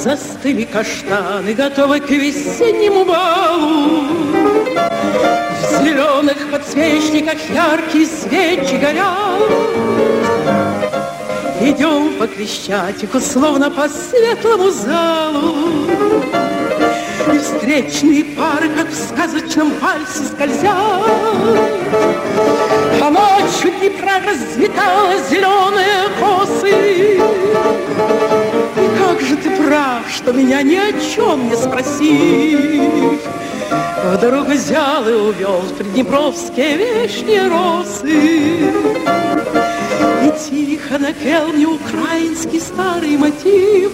Застыли каштаны, готовы к весеннему балу. В зеленых подсвечниках яркие свечи горят. Идем по Крещатику, словно по светлому залу. И встречные пары, как в сказочном вальсе, скользят. А ночью Днепра разцветала зеленые косы. И как же ты прав, что меня ни о чем не спросив, вдруг взял и увел в приднепровские вешние росы. И тихо напел мне украинский старый мотив.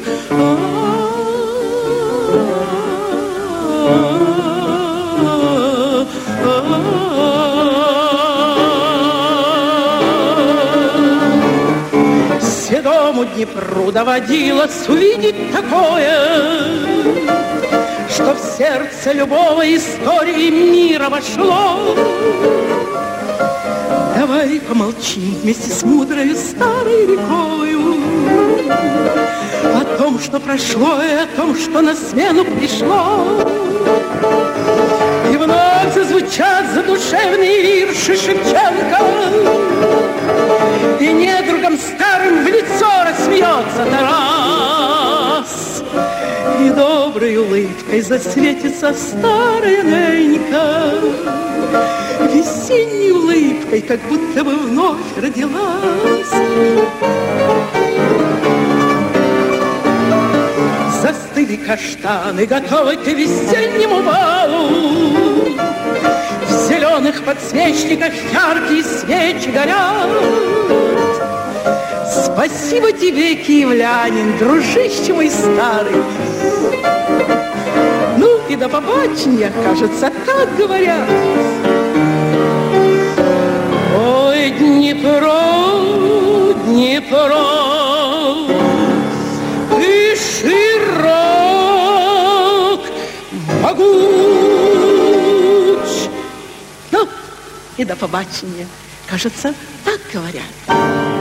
Седому Днепру доводилось увидеть такое, что в сердце любого истории мира вошло. Давай помолчим вместе с мудрой старой рекою о том, что прошло, и о том, что на смену пришло. И вновь зазвучат задушевные вирши Шевченко, и недругом старым в лицо рассмеется Тарас, и доброй улыбкой засветится старая Ненька, весенней улыбкой, как будто бы вновь родилась. Застыли каштаны, готовы к весеннему балу. В зеленых подсвечниках яркие свечи горят. Спасибо тебе, киевлянин, дружище мой старый. Ну и до побачення, кажется, так говорят. Ой, Днепро, Днепро, ты широк, могуч. Ну и до побачення, кажется, так говорят.